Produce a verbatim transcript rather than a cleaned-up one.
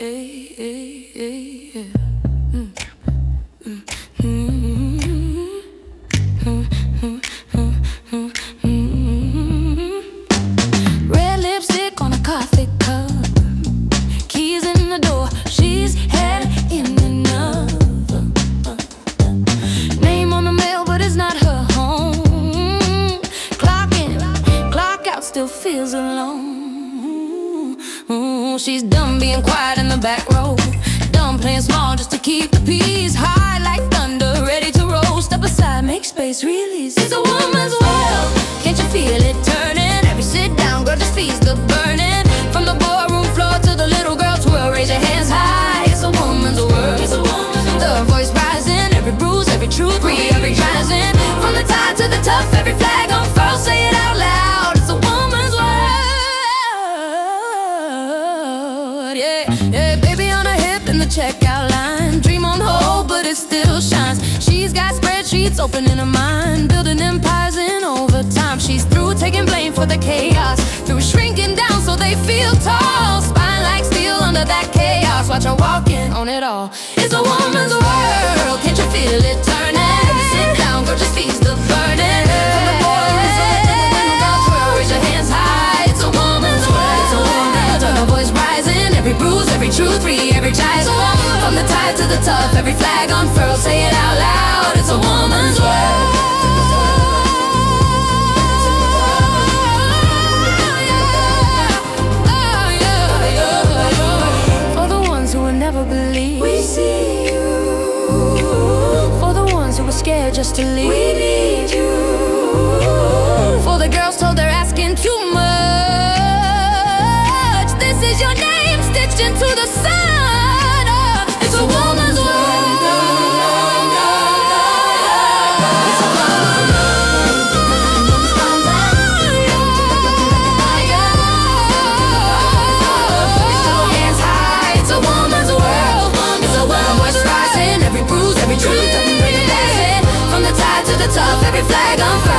Red lipstick on a coffee cup, keys in the door, she's had enough. Name on the mail, but it's not her home. Clock in, clock out, still feels alone. Ooh, she's done being quiet in the back row, done playing small just to keep the peace high like thunder, ready to roll. Step aside, make space, release. It's a woman's world, can't you feel it turning? Every sit down, girl, just feeds the burning. From the boardroom floor to the little girl twirl, raise your hands high. It's a woman's world, it's a woman's world. The voice rising, every bruise, every truth, free, every rising. From the tired to the tough, every flag unfurls, say it out loud. It's a woman's world, yeah, yeah. Baby on her hip in the checkout line, dream on hold, but it still shines. She's got spreadsheets open in her mind, building empires in overtime. She's through taking blame for the chaos, through shrinking down so they feel tall. Spine like steel under that chaos, watch her walking on it all. It's a woman's world, can't you feel it turning? Sit down, girl, just feeds the burden. From the boardroom floor to the little girl twirl, raise your hands high. It's a woman's world, it's a woman's world. Her voice rising, every bruise, every truth, free, every child. From the tired to the tough, every flag unfurled, say it out loud. It's a woman's world. Never believe we see you. For the ones who were scared just to leave, we need you. For the girls told they're asking too much, this is your name stitched into the sun. Oh, it's a woman's world. Every flag on